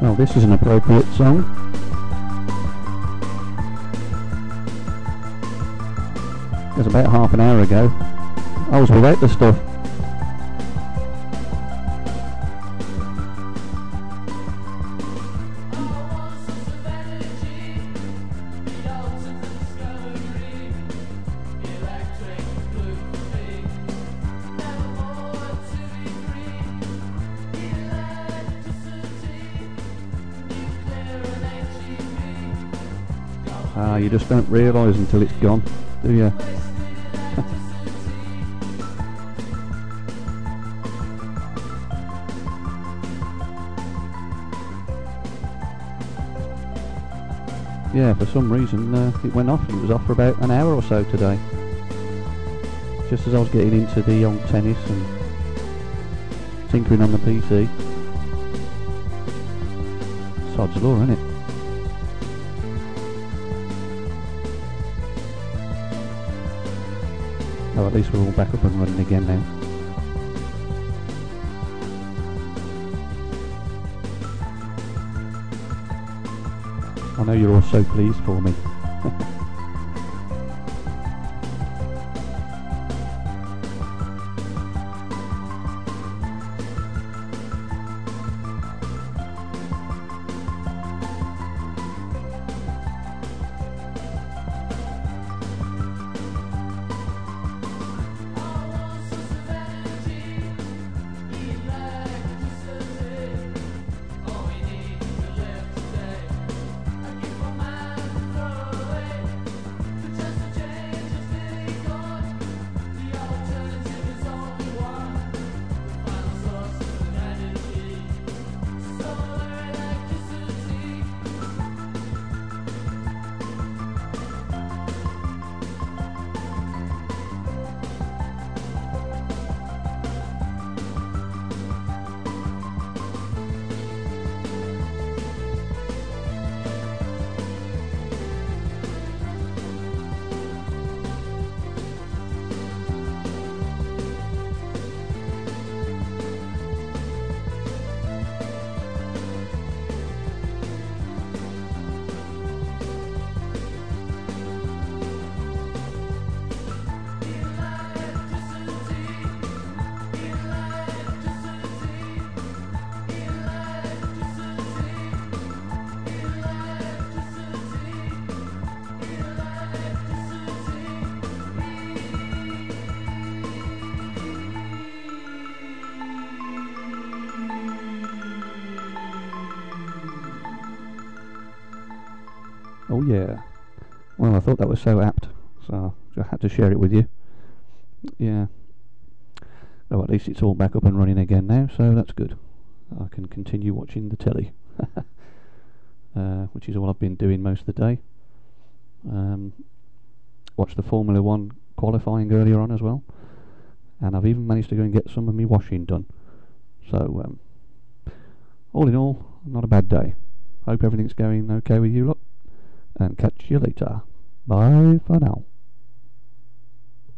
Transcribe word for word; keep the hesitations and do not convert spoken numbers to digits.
Well, this is an appropriate song. It was about half an hour ago. I was without the stuff. Ah, you just don't realise until it's gone, do you? Yeah, for some reason uh, it went off. It was off for about an hour or so today. Just as I was getting into the old tennis and tinkering on the P C. Sod's law, isn't it? Oh, at least we're all back up and running again now. I know you're all so pleased for me. Oh yeah. Well, I thought that was so apt, so I had to share it with you. Yeah. Oh, at least it's all back up and running again now, so that's good. I can continue watching the telly, uh, which is all I've been doing most of the day. Um, watched the Formula One qualifying earlier on as well, and I've even managed to go and get some of my washing done. So, um, all in all, not a bad day. Hope everything's going okay with you lot, and catch you later. Bye for now.